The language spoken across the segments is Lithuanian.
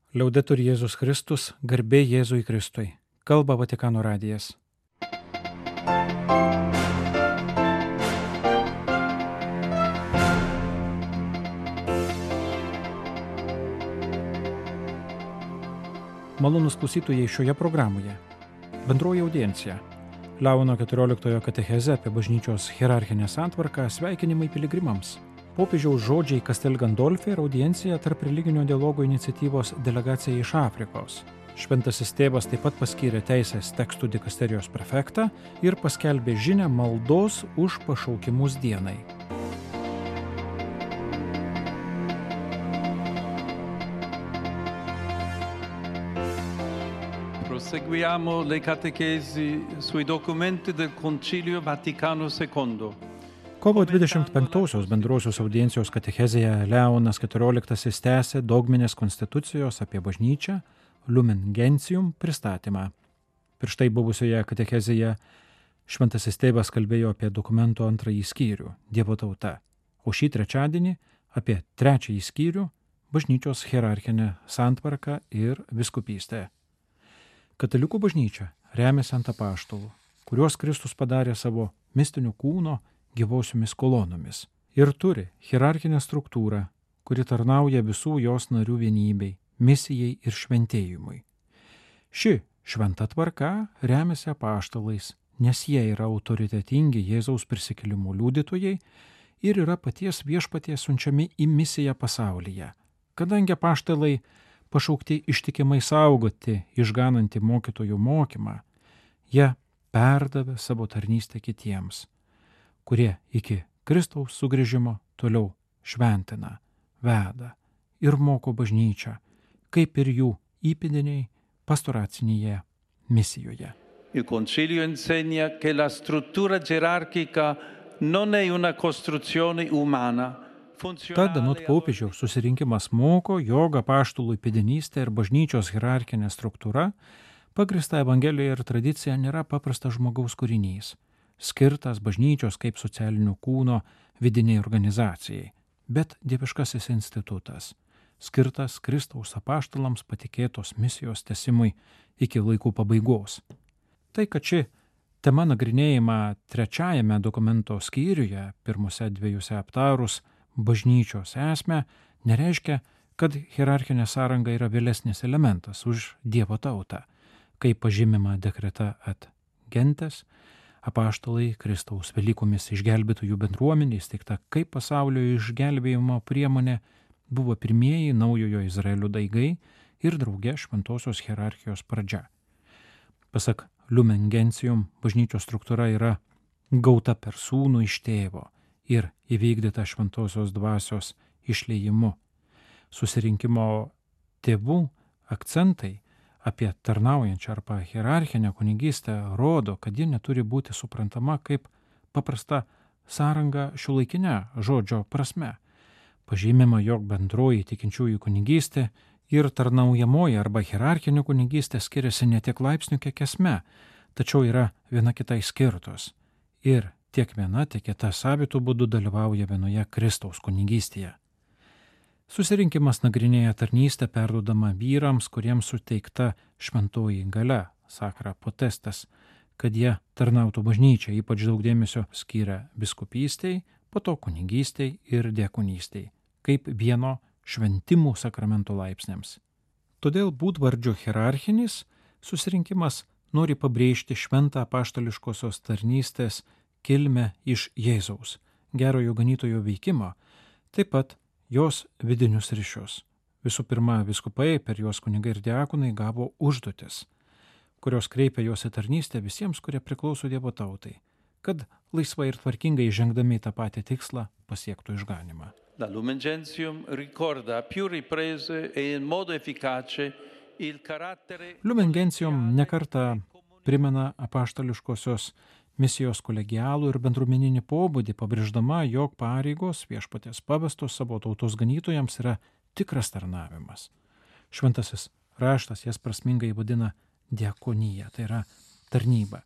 Liaudetur Jėzus Kristus, garbė Jėzui Kristui. Kalba Vatikano radijas. Malonūs klausytojai šioje programoje. Bendroji audiencija. Leono 14 katechezė apie bažnyčios hierarchinę santvarką, sveikinimai piligrimams. Popiežiaus žodžiai Castel Gandolfo ir audiencija tarp religinio dialogo iniciatyvos delegacija iš Afrikos. Šventasis tėvas taip pat paskyrė teisės tekstų dikasterijos prefektą ir paskelbė žinią maldos už pašaukimus dienai. Proseguiamo le catechesi sui documenti del Concilio Vaticano II. Kovo 25-osios bendrosios audiencijos katechezėje Leonas XIV tęsė dogminės konstitucijos apie bažnyčią Lumen Gentium pristatymą. Prieš tai buvusioje katechezėje Šventasis tėvas kalbėjo apie dokumento antrąjį skyrių – Dievo tauta, o šį trečiadienį apie trečiąjį skyrių – bažnyčios hierarchinę santvarką ir vyskupystę. Katalikų bažnyčia remiasi ant apaštalų, kuriuos Kristus padarė savo mistinių kūno gyvosiomis kolonomis ir turi hierarchinę struktūrą, kuri tarnauja visų jos narių vienybei, misijai ir šventėjimui. Ši šventa tvarka remiasi apaštalais, nes jie yra autoritetingi Jėzaus prisikėlimo liudytojai ir yra paties viešpaties siunčiami į misiją pasaulyje, kadangi apaštalai pašaukti ištikimai saugoti išganantį mokytojų mokymą, jie perdavė savo tarnystę kitiems, kurie iki Kristaus sugrįžimo toliau šventina, veda ir moko bažnyčią, kaip ir jų įpėdiniai pastoracinėje misijoje. Il Concilio insegna che la struttura gerarchica non è una costruzione umana. Tad anot popiežiaus susirinkimas moko, jog apaštalų įpėdinystė ir bažnyčios hierarchinė struktūra, pagrįsta Evangelija ir tradicija, nėra paprastas žmogaus kūrinys, skirtas bažnyčios kaip socialinių kūno vidiniai organizacijai, bet dieviškasis institutas, skirtas Kristaus apaštalams patikėtos misijos tęsimui iki laikų pabaigos. Tai, kad ši tema nagrinėjama trečiajame dokumento skyriuje, pirmose dviejose aptarus bažnyčios esmę, nereiškia, kad hierarchinė sąranga yra vėlesnis elementas už Dievo tautą, kaip pažymima dekreta ad gentes, apaštalai Kristaus Velykomis išgelbėtųjų bendruomenė įsteigta kaip pasaulio išgelbėjimo priemonė, buvo pirmieji naujojo Izraelio daigai ir drauge šventosios hierarchijos pradžia. Pasak Lumen Gentium, bažnyčios struktūra yra gauta per sūnų iš tėvo ir įvykdyta šventosios dvasios išliejimu. Susirinkimo tėvų akcentai apie tarnaujančią arba hierarchinę kunigystę rodo, kad ji neturi būti suprantama kaip paprasta sąranga šiuolaikinė žodžio prasme. Pažymima, jog bendroji tikinčiųjų kunigystė ir tarnaujamoji arba hierarchinė kunigystė skiriasi ne tiek laipsnių, kiek esme, tačiau yra viena kitai skirtos. Ir tiek viena, tiek kita savitų būdų dalyvauja vienoje Kristaus kunigystėje. Susirinkimas nagrinėja tarnystę perduodama vyrams, kuriems suteikta šventoji galia, sakra potestas, kad jie tarnautų bažnyčiai, ypač daug dėmesio skiria vyskupystei, po to kunigystei ir diakonystei, kaip vieno šventimų sakramento laipsniams. Todėl būdvardžiu hierarchinis susirinkimas nori pabrėžti šventą apaštališkosios tarnystės kilmę iš Jėzaus, gerojo ganytojo veikimo, taip pat jos vidinius ryšius. Visų pirma, vyskupai, per juos kunigai ir diakonai gavo užduotis, kurios kreipia juos į tarnystę visiems, kurie priklauso Dievo tautai, kad laisvai ir tvarkingai žengdami tą patį tikslą pasiektų išganymą. La Lumen Gentium ricorda a più riprese e in modo efficace il carattere. Lumen Gentium nekartą primena apaštališkosios misijos kolegialų ir bendruomeninį pobūdį, pabrėždama, jog pareigos viešpaties pavestos savo tautos ganytojams yra tikras tarnavimas. Šventasis raštas jas prasmingai vadina diakonija, tai yra tarnyba.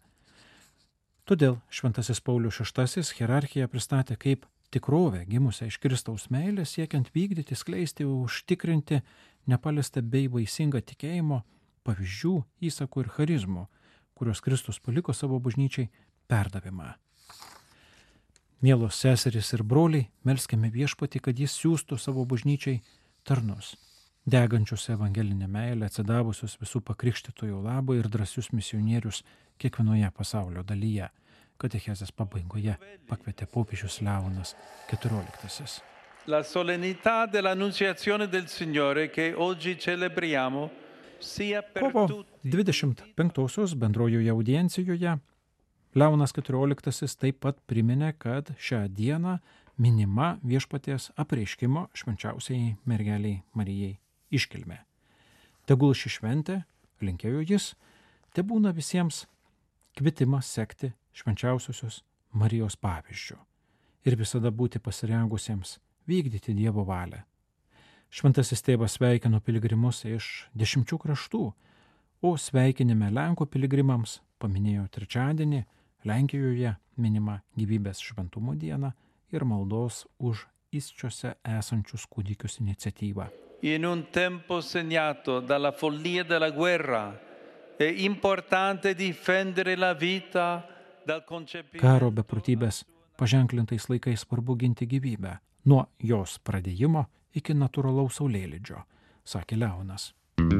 Todėl Šventasis Paulius VI hierarchiją pristatė kaip tikrovę gimusią iš Kristaus meilės, siekiant vykdyti, skleisti, užtikrinti nepaliesta bei vaisinga tikėjimo, pavyzdžių, įsakų ir charizmų, kuriuos Kristus paliko savo bažnyčiai perdavimą. Mielos seserys ir broliai, melskime Viešpatį, kad jis siųstų savo bažnyčiai tarnus, degančius evangelinę meilę, atsidavusius visų pakrikštytojų labą ir drąsius misionierius kiekvienoje pasaulio dalyje. Katechezės pabaigoje pakvietė popiežius Leonas XIV. La solennità dell'Annunziazione del Signore che oggi celebriamo sia per Kovo tutti. 25-osios bendrojoje audiencijoje Leonas XIV taip pat priminė, kad šią dieną minima Viešpaties apreiškimo švenčiausiai mergeliai Marijai iškilmė. Tegul ši šventė, linkėjo jis, tebūna visiems kvietimas sekti švenčiausiosios Marijos pavyzdžiu ir visada būti pasirengusiems vykdyti Dievo valią. Šventasis tėvas sveikino piligrimus iš 10 kraštų, o sveikinime Lenkų piligrimams paminėjo trečiadienį Lenkijoje minima gyvybės šventumo dieną ir maldos už įsčiose esančius kūdikius iniciatyvą. In un tempo segnato dalla follia della guerra è importante difendere la vita dal concepimento. Karo beprotybės paženklintais laikais svarbu ginti gyvybę nuo jos pradėjimo iki natūralaus saulėlydžio, sakė Leonas.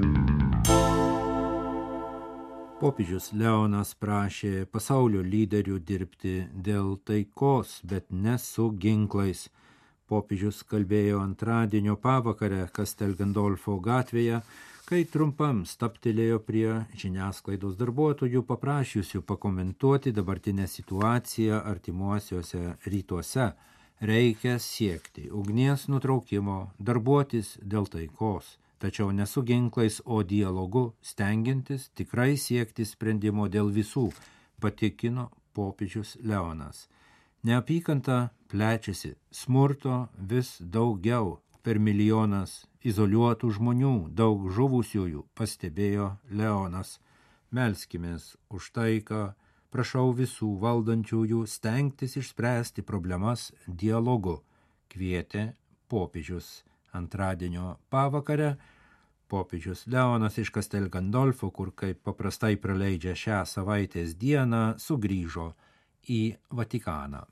Popiežius Leonas prašė pasaulio lyderių dirbti dėl taikos, bet ne su ginklais. Popiežius kalbėjo antradienio pavakarę Castel Gandolfo gatvėje, kai trumpam stabtelėjo prie žiniasklaidos darbuotojų paprašiusių pakomentuoti dabartinę situaciją artimuosiuose rytuose. Reikia siekti ugnies nutraukimo, darbuotis dėl taikos, tačiau ne su ginklais, o dialogu, stengiantis tikrai siekti sprendimo dėl visų, patikino popiežius Leonas. Neapykanta plečiasi, smurto vis daugiau, per milijonas izoliuotų žmonių, daug žuvusiųjų, pastebėjo Leonas. Melskimės už taiką, prašau visų valdančiųjų stengtis išspręsti problemas dialogu, kvietė popiežius. Antradienio pavakarę popiežius Leonas iš Castel Gandolfo, kur kaip paprastai praleidžia šią savaitės dieną, sugrįžo į Vatikaną.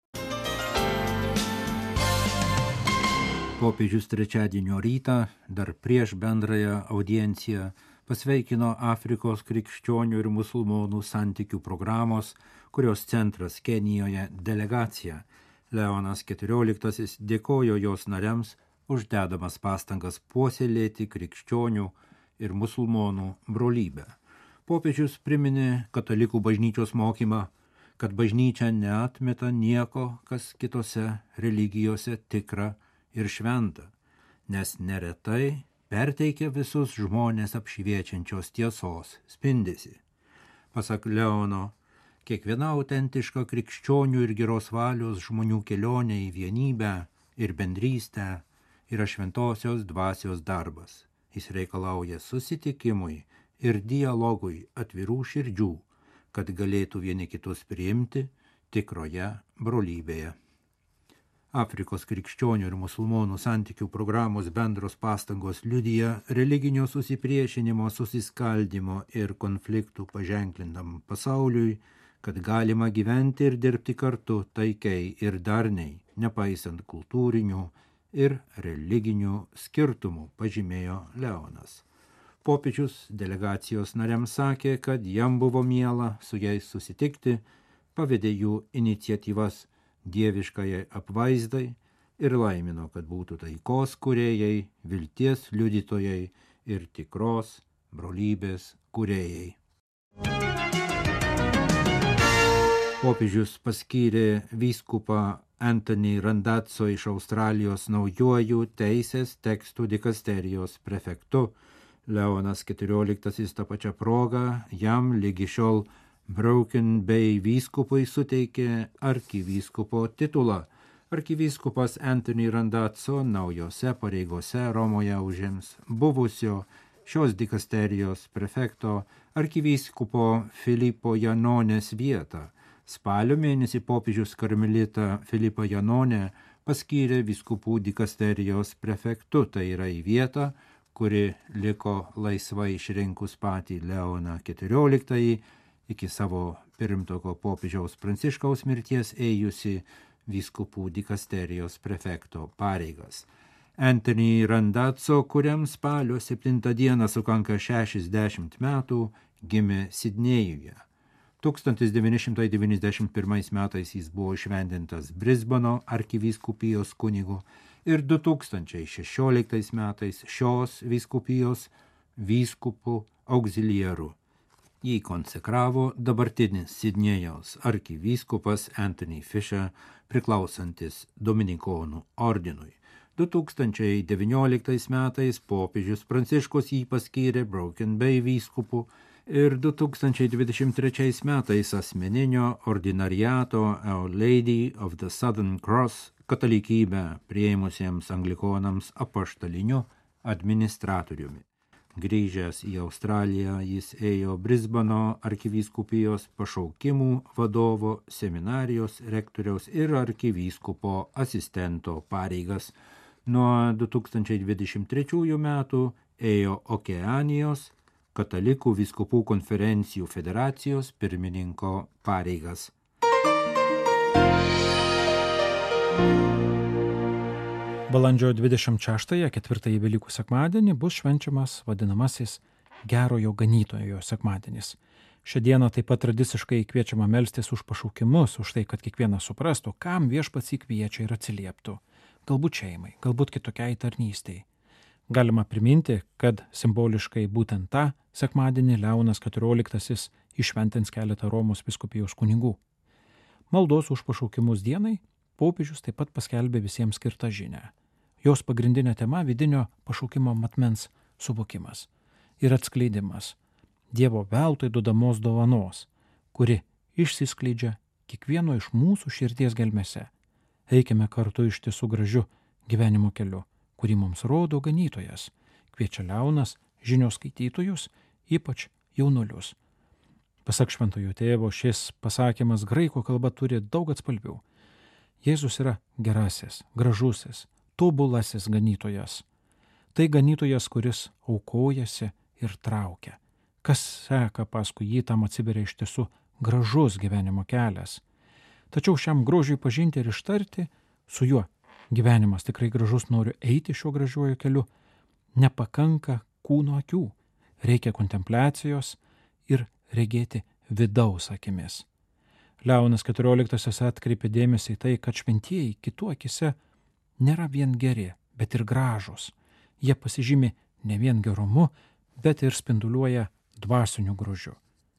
Popiežius trečiadienio rytą, dar prieš bendrąją audienciją, pasveikino Afrikos krikščionių ir musulmonų santykių programos, kurios centras Kenijoje delegacija. Leonas XIV dėkojo jos nariams už dedamas pastangas puoselėti krikščionių ir musulmonų brolybę. Popiežius priminė katalikų bažnyčios mokymą, kad bažnyčia neatmeta nieko, kas kitose religijose tikra ir šventa, nes neretai perteikia visus žmonės apšviečiančios tiesos spindesį. Pasak Leono, kiekviena autentiška krikščionių ir geros valios žmonių kelionė į vienybę ir bendrystę yra šventosios dvasios darbas. Jis reikalauja susitikimui ir dialogui atvirų širdžių, kad galėtų vieni kitus priimti tikroje brolybėje. Afrikos krikščionių ir musulmonų santykių programos bendros pastangos liudija religinio susipriešinimo, susiskaldymo ir konfliktų paženklintam pasauliui, kad galima gyventi ir dirbti kartu taikiai ir darniai, nepaisant kultūrinių ir religinių skirtumų, pažymėjo Leonas. Popiežius delegacijos nariams sakė, kad jam buvo miela su jais susitikti, pavedė jų iniciatyvas dieviškajai apvaizdai ir laimino, kad būtų taikos kūrėjai, vilties liudytojai ir tikros brolybės kūrėjai. Popiežius paskyrė vyskupą Anthony Randazzo iš Australijos naujuoju teisės tekstų dikasterijos prefektu. Leonas XIV tą pačią progą jam lygi šiol Broken Bay vyskupui suteikė arkivyskupo titulą. Arkivyskupas Anthony Randazzo naujose pareigose Romoje užims buvusio šios dikasterijos prefekto arkivyskupo Filipo Janonės vietą. Spalio mėnesį popiežius karmelitą Filipą Janonę paskyrė vyskupų dikasterijos prefektu, tai yra į vietą, kuri liko laisvai išrinkus patį Leoną XIV, iki savo pirmtoko popiežiaus Pranciškaus mirties ėjusi vyskupų dikasterijos prefekto pareigas. Anthony Randazzo, kuriam spalio 7 dieną sukanka 60 metų, gimė Sidnėjuje. 1991 metais jis buvo įšventintas Brisbano arkivyskupijos kunigu ir 2016 metais šios vyskupijos vyskupu auxiliaru. Jį konsekravo dabartinis Sidnėjaus arkivyskupas Anthony Fisher, priklausantis Dominikonų ordinui. 2019 metais popiežius Pranciškus jį paskyrė Broken Bay vyskupu ir 2023 metais asmeninio ordinariato Our Lady of the Southern Cross katalikybę priėmusiems anglikonams apaštaliniu administratoriumi. Grįžęs į Australiją, jis ėjo Brisbano arkivyskupijos pašaukimų vadovo, seminarijos rektoriaus ir arkivyskupo asistento pareigas. Nuo 2023 metų ėjo Okeanijos katalikų vyskupų konferencijų federacijos pirmininko pareigas. Balandžio 26-ąją, ketvirtąjį Velykų sekmadienį, bus švenčiamas vadinamasis Gerojo Ganytojo sekmadienis. Šią dieną taip pat tradiciškai kviečiama melstis už pašaukimus, už tai, kad kiekvienas suprastų, kam viešpats jį kviečia ir atsilieptų. Galbūt šeimai, galbūt kitokiai tarnystei. Galima priminti, kad simboliškai būtent tą sekmadienį Leonas XIV iššventins keletą Romos vyskupijos kunigų. Maldos už pašaukimus dienai popiežius taip pat paskelbė visiems skirtą žinią. Jos pagrindinė tema - vidinio pašaukimo matmens suvokimas ir atskleidimas, Dievo veltui duodamos dovanos, kuri išsiskleidžia kiekvieno iš mūsų širdies gelmėse. Eikime kartu ištisų gražiu gyvenimo keliu, kurį mums rodo ganytojas, kviečia Leonas žinios skaitytojus, ypač jaunuolius. Pasak šventojo tėvo, šis pasakymas graikų kalba turi daug atspalvių. Jėzus yra gerasis, gražusis, tobulasis ganytojas. Tai ganytojas, kuris aukojasi ir traukia. Kas seka paskui jį, tam atsiveria iš tiesų gražus gyvenimo kelias. Tačiau šiam grožiui pažinti ir ištarti, su juo gyvenimas tikrai gražus, noriu eiti šiuo gražiuoju keliu, nepakanka kūno akių, reikia kontempliacijos ir regėti vidaus akimis. Leonas XIV atkreipė dėmesį į tai, kad šventieji kitų akise nėra vien geri, bet ir gražus. Jie pasižymi ne vien gerumu, bet ir spinduliuoja dvasiniu grožiu.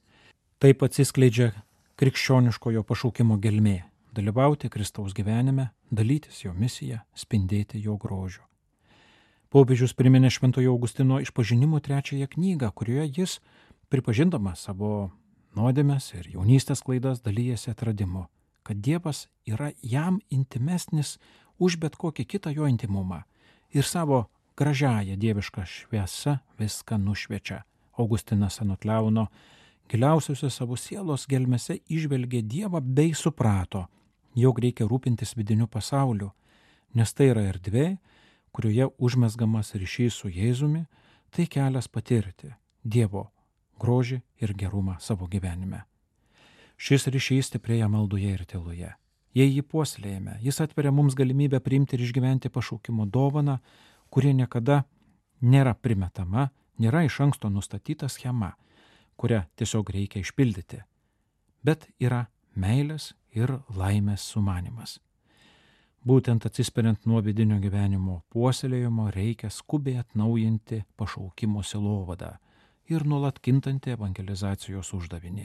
Taip atsiskleidžia krikščioniškojo pašaukimo gelmė - dalyvauti Kristaus gyvenime, dalytis jo misiją, spindėti jo grožiu. Popiežius priminė Šventojo Augustino Išpažinimų 3 knygą, kurioje jis, pripažindamas savo nuodėmes ir jaunystės klaidas, dalyjasi atradimu, kad Dievas yra jam intimesnis už bet kokį kitą jo intimumą ir savo gražiąją dievišką šviesą viską nušviečia. Augustinas anot Leono giliausiuose savo sielos gelmėse įžvelgė Dievą bei suprato, jog reikia rūpintis vidiniu pasauliu, nes tai yra erdvė, kurioje užmezgamas ryšys su Jėzumi, tai kelias patirti Dievo grožį ir gerumą savo gyvenime. Šis ryšys stiprėja maldoje ir tyloje. Jei jį puoselėjame, jis atveria mums galimybę priimti ir išgyventi pašaukimo dovaną, kuri niekada nėra primetama, nėra iš anksto nustatyta schema, kurią tiesiog reikia išpildyti, bet yra meilės ir laimės sumanymas. Būtent atsispiriant nuo vidinio gyvenimo puoselėjimo reikia skubiai atnaujinti pašaukimo sielovadą ir nuolat kintantį evangelizacijos uždavinį.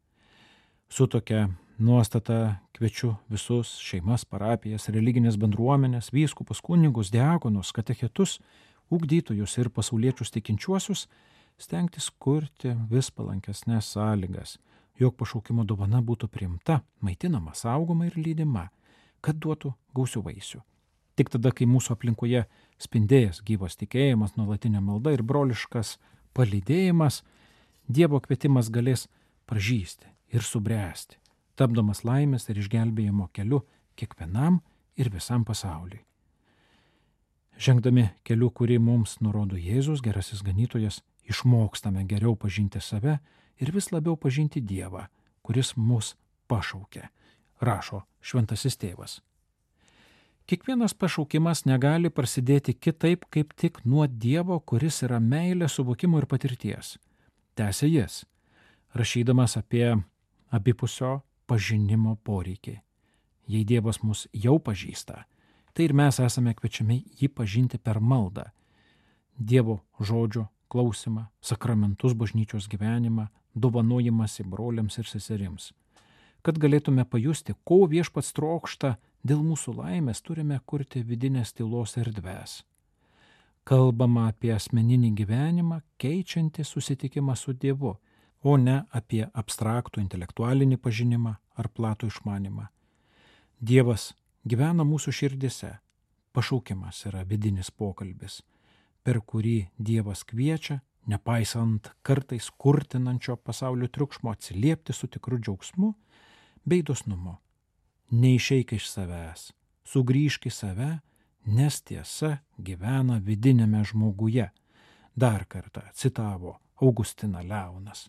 Su tokia nuostata kviečiu visus šeimas, parapijas, religinės bendruomenės, vyskupus, kunigus, diakonus, katechetus, ugdytojus ir pasauliečius tikinčiuosius stengtis kurti vis palankesnės sąlygas, jog pašaukimo dovana būtų priimta, maitinama, saugoma ir lydima, kad duotų gausių vaisių. Tik tada, kai mūsų aplinkoje spindėjęs gyvas tikėjimas, nuolatinė malda ir broliškas palydėjimas, Dievo kvietimas galės pražysti ir subręsti, tapdamas laimės ir išgelbėjimo keliu kiekvienam ir visam pasauliui. Žengdami keliu, kurį mums nurodo Jėzus, gerasis ganytojas, išmokstame geriau pažinti save ir vis labiau pažinti Dievą, kuris mus pašaukė, rašo Šventasis Tėvas. Kiekvienas pašaukimas negali prasidėti kitaip kaip tik nuo Dievo, kuris yra meilė, suvokimo ir patirties. Tęsia jis, rašydamas apie abipusio pažinimo poreikį. Jei Dievas mus jau pažįsta, tai ir mes esame kviečiami jį pažinti per maldą. Dievo žodžio klausimą, sakramentus, bažnyčios gyvenimą, dovanojimąsi broliams ir seserims. Kad galėtume pajusti, ko Viešpats trokšta dėl mūsų laimės, turime kurti vidinės tylos erdves. Kalbama apie asmeninį gyvenimą, keičiantį susitikimą su Dievu, o ne apie abstraktų intelektualinį pažinimą ar platų išmanimą. Dievas gyvena mūsų širdise. Pašaukimas yra vidinis pokalbis, per kurį Dievas kviečia, nepaisant kartais kurtinančio pasaulio triukšmo, atsiliepti su tikru džiaugsmu bei dosnumu. Neišeik iš savęs, sugrįžk į save, nes tiesa gyvena vidinėme žmoguje. Dar kartą citavo Augustiną Leonas.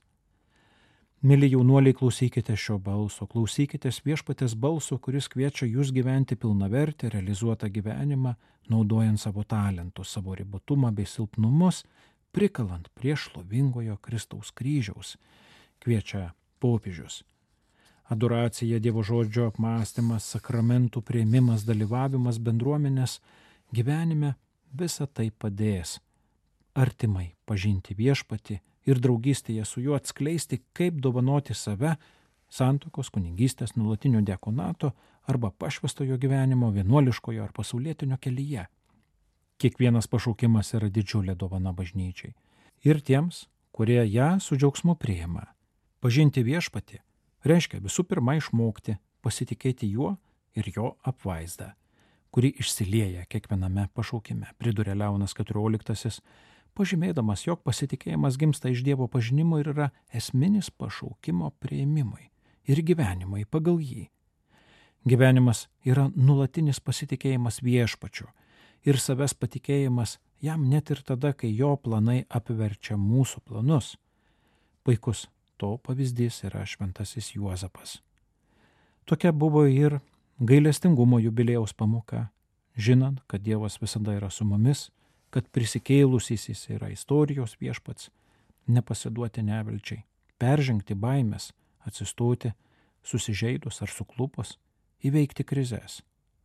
Mili jaunuoliai, klausykite šio balso, klausykitės Viešpaties balso, kuris kviečia jūs gyventi pilnavertį, realizuotą gyvenimą, naudojant savo talentus, savo ribotumą bei silpnumus, prikalant prie šlovingojo Kristaus kryžiaus, kviečia popiežius. Adoracija, Dievo žodžio apmąstymas, sakramentų priėmimas, dalyvavimas bendruomenės gyvenime - visa tai padės artimai pažinti Viešpatį ir draugystėje su juo atskleisti, kaip dovanoti save santuokos, kunigystės, nuolatinio diakonato arba pašvęstojo gyvenimo, vienuoliškojo ar pasaulietinio kelyje. Kiekvienas pašaukimas yra didžiulė dovana bažnyčiai. Ir tiems, kurie ją su džiaugsmu priima. Pažinti Viešpatį reiškia visų pirma išmokti pasitikėti juo ir jo apvaizdą, kuri išsilieja kiekviename pašaukime, priduria Leonas XIV, pažymėdamas, jog pasitikėjimas gimsta iš Dievo pažinimo ir yra esminis pašaukimo priėmimui ir gyvenimui pagal jį. Gyvenimas yra nuolatinis pasitikėjimas Viešpačiu ir savęs patikėjimas jam net ir tada, kai jo planai apverčia mūsų planus. Puikus to pavyzdys yra šventasis Juozapas. Tokia buvo ir gailestingumo jubiliejaus pamoka, žinant, kad Dievas visada yra su mumis, kad prisikėlusysis yra istorijos Viešpats, nepasiduoti nevilčiai, peržengti baimės, atsistoti, susižeidus ar suklupus, įveikti krizes.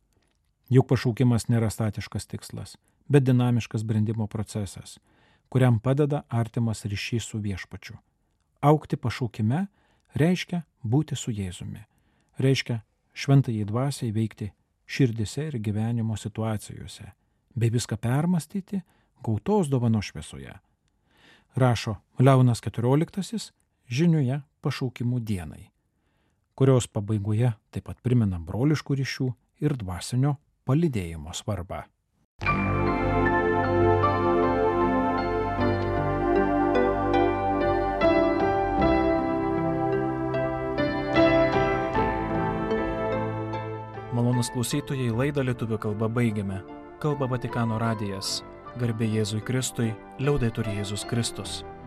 Juk pašaukimas nėra statiškas tikslas, bet dinamiškas brendimo procesas, kuriam padeda artimas ryšys su Viešpačiu. Augti pašaukime reiškia būti su Jėzumi, reiškia šventąjį dvasią įveikti širdise ir gyvenimo situacijose, bei viską permastyti gautos dovanos šviesoje. Rašo Leonas XIV žinioje pašaukimų dienai, kurios pabaigoje taip pat primena broliškų ryšių ir dvasinio palydėjimo svarbą. Malonūs klausytojai, laidą lietuvių kalba baigiame. Kalba Vatikano radijas. Garbė Jėzui Kristui, liaudetur Jėzus Kristus.